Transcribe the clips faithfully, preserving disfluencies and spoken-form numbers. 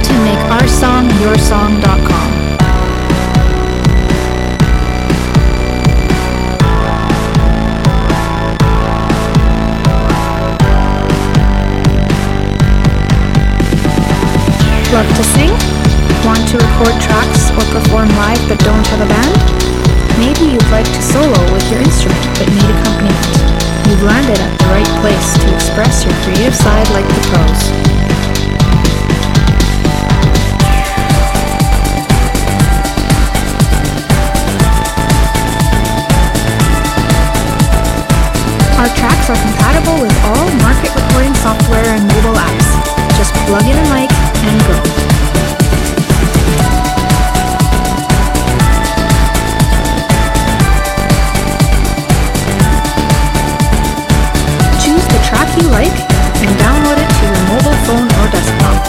to make our song your song dot com. Love to sing? Want to record tracks or perform live but don't have a band? Maybe you'd like to solo with your instrument but need accompaniment. You've landed at the right place to express your creative side like the pros. Our tracks are compatible with all market recording software and mobile apps. Just plug in a mic and go. Choose the track you like and download it to your mobile phone or desktop.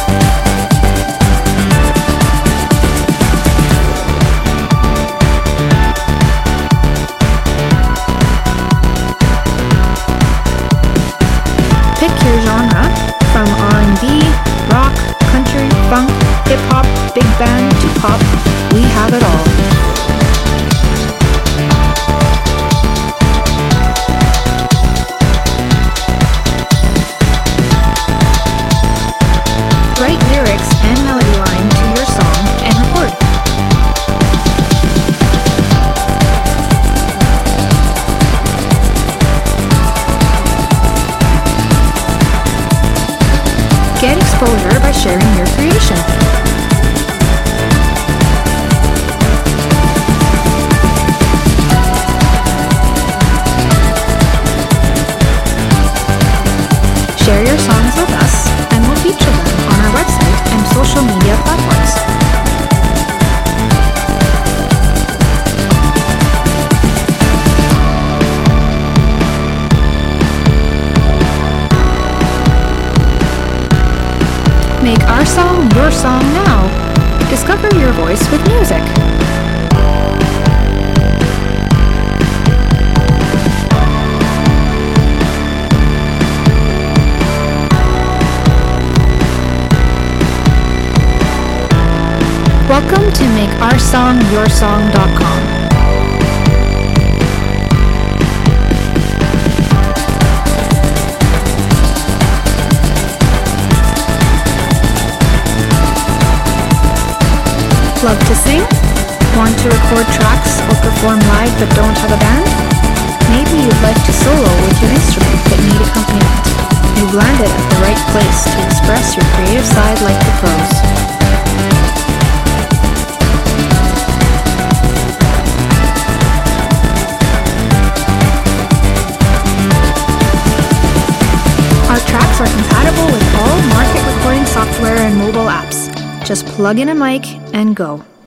Pick your genre, from R and B, rock, country, funk, hip-hop, big band to pop. We have it all. Write lyrics and melody line to your song and record. Get exposure by sharing your creation. Share your songs with us, and we'll feature them on our website and social media platforms. Make our song your song now. Discover your voice with music. Welcome to make our song your song dot com. Love to sing? Want to record tracks or perform live but don't have a band? Maybe you'd like to solo with your instrument but need accompaniment. You've landed at the right place to express your creative side like the pros. Our tracks are compatible with all market recording software and mobile apps. Just plug in a mic and go.